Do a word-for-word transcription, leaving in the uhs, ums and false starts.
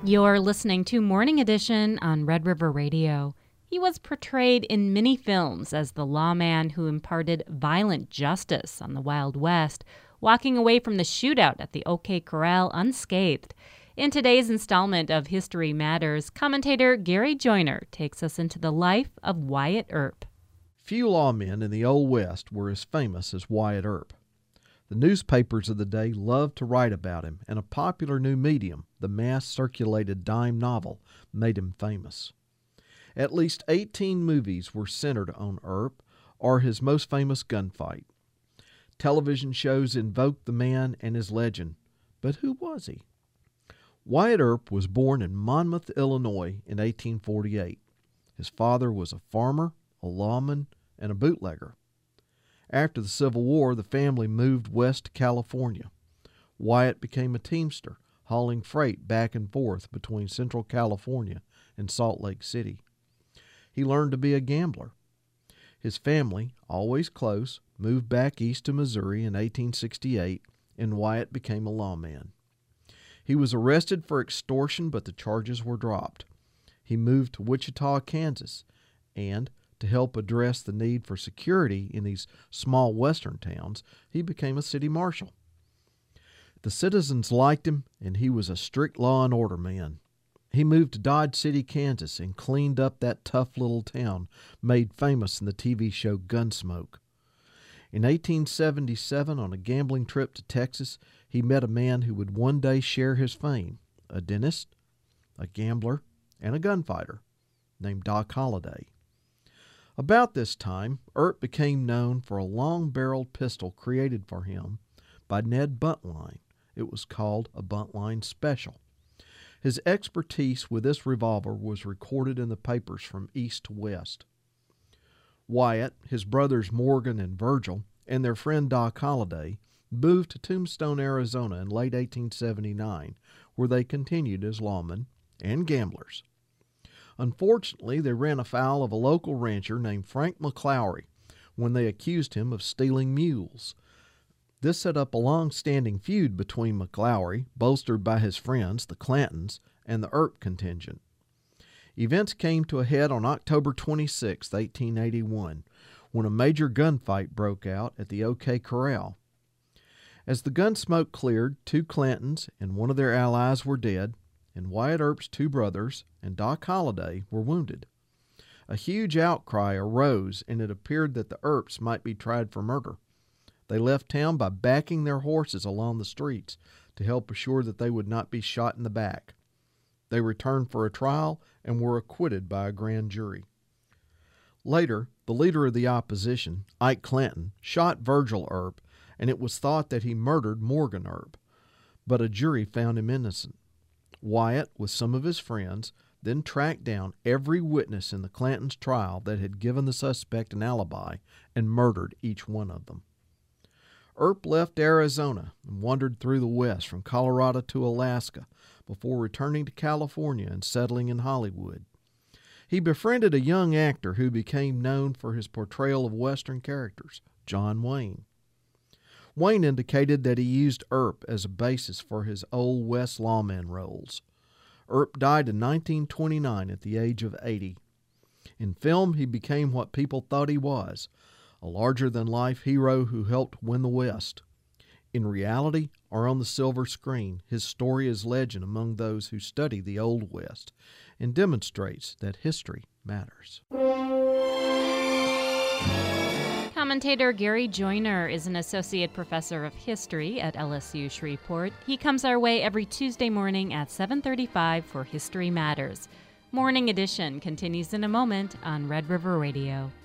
You're listening to Morning Edition on Red River Radio. He was portrayed in many films as the lawman who imparted violent justice on the Wild West, walking away from the shootout at the OK Corral unscathed. In today's installment of History Matters, commentator Gary Joyner takes us into the life of Wyatt Earp. Few lawmen in the Old West were as famous as Wyatt Earp. The newspapers of the day loved to write about him, and a popular new medium, the mass-circulated dime novel, made him famous. At least eighteen movies were centered on Earp, or his most famous gunfight. Television shows invoked the man and his legend, but who was he? Wyatt Earp was born in Monmouth, Illinois in eighteen forty-eight. His father was a farmer, a lawman, and a bootlegger. After the Civil War, the family moved west to California. Wyatt became a teamster, hauling freight back and forth between Central California and Salt Lake City. He learned to be a gambler. His family, always close, moved back east to Missouri in eighteen sixty-eight, and Wyatt became a lawman. He was arrested for extortion, but the charges were dropped. He moved to Wichita, Kansas, and to help address the need for security in these small western towns, he became a city marshal. The citizens liked him, and he was a strict law and order man. He moved to Dodge City, Kansas, and cleaned up that tough little town made famous in the T V show Gunsmoke. In eighteen seventy-seven, on a gambling trip to Texas, he met a man who would one day share his fame, a dentist, a gambler, and a gunfighter named Doc Holliday. About this time, Earp became known for a long-barreled pistol created for him by Ned Buntline. It was called a Buntline Special. His expertise with this revolver was recorded in the papers from east to west. Wyatt, his brothers Morgan and Virgil, and their friend Doc Holliday moved to Tombstone, Arizona in late eighteen seventy-nine, where they continued as lawmen and gamblers. Unfortunately, they ran afoul of a local rancher named Frank McLaury when they accused him of stealing mules. This set up a long-standing feud between McLaury, bolstered by his friends, the Clantons, and the Earp contingent. Events came to a head on October twenty-sixth, eighteen eighty-one, when a major gunfight broke out at the OK Corral. As the gun smoke cleared, two Clantons and one of their allies were dead, and Wyatt Earp's two brothers and Doc Holliday were wounded. A huge outcry arose, and it appeared that the Earps might be tried for murder. They left town by backing their horses along the streets to help assure that they would not be shot in the back. They returned for a trial and were acquitted by a grand jury. Later, the leader of the opposition, Ike Clanton, shot Virgil Earp, and it was thought that he murdered Morgan Earp, but a jury found him innocent. Wyatt, with some of his friends, then tracked down every witness in the Clantons' trial that had given the suspect an alibi and murdered each one of them. Earp left Arizona and wandered through the West from Colorado to Alaska before returning to California and settling in Hollywood. He befriended a young actor who became known for his portrayal of Western characters, John Wayne. Wayne indicated that he used Earp as a basis for his Old West lawman roles. Earp died in nineteen twenty-nine at the age of eighty. In film, he became what people thought he was, a larger-than-life hero who helped win the West. In reality, or on the silver screen, his story is legend among those who study the Old West and demonstrates that history matters. Commentator Gary Joyner is an associate professor of history at L S U Shreveport. He comes our way every Tuesday morning at seven thirty-five for History Matters. Morning Edition continues in a moment on Red River Radio.